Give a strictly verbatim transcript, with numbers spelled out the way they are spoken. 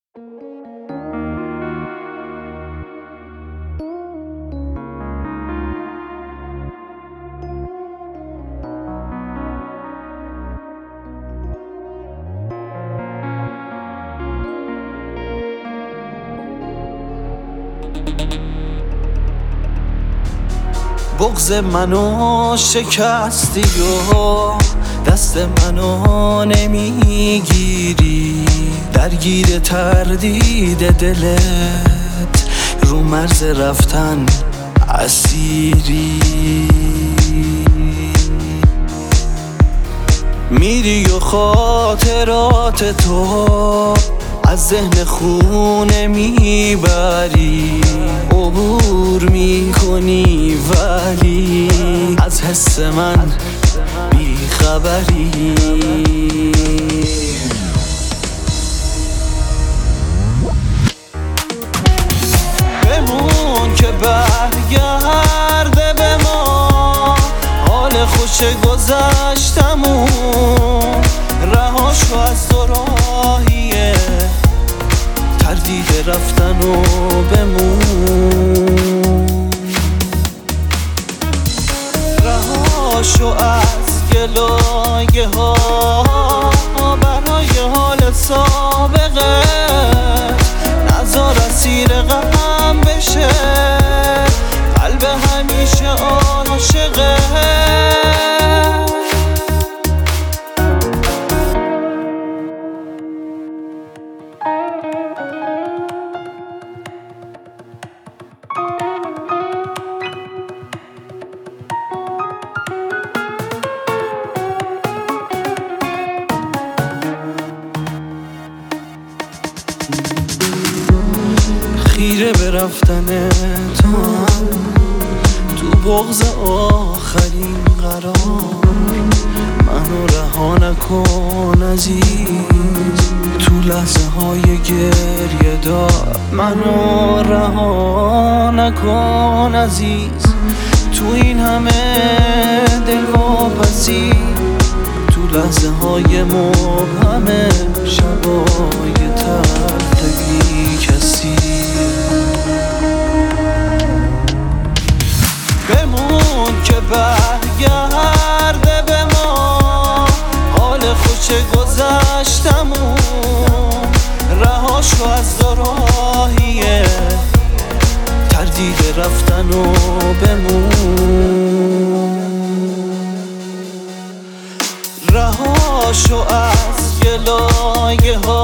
بغض منو شکستی و دست منو نمیگیری، درگیر تردید دلت رو مرز رفتن اسیری. میری و خاطرات تو از ذهن خونه میبری، عبور میکنی ولی از حس من بیخبری. بمون که برگرده به ما حال خوش گذشتمون، رهاشو از دوراهیه تردید رفتن و بمون، رهاشو از گلایه ها برای حال سابقه، نذار اسیر غم بشه قلب همیشه عاشقه. خیره به رفتن تو تو بغض آخرین قرار، منو رها نکن عزیز تو لحظه های گریه دار، منو رها نکن عزیز تو این همه دلواپسی، تو لحظه های مبهم شبای تلخی کسی. بمون که برگرده به ما حال خوش گذشتمون، رهاشو از دوراهیه تردید رفتن و بمون، رهاشو از گلایه ها